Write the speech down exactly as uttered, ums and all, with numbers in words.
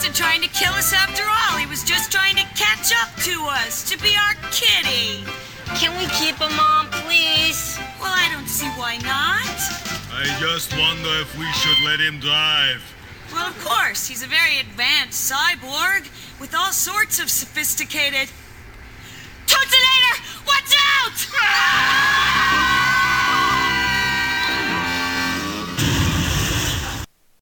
wasn't trying to kill us after all. He was just trying to catch up to us, to be our kitty. Can we keep him, Mom, please? Well, I don't see why not. I just wonder if we should let him drive. Well, of course. He's a very advanced cyborg with all sorts of sophisticated... Tootsilated!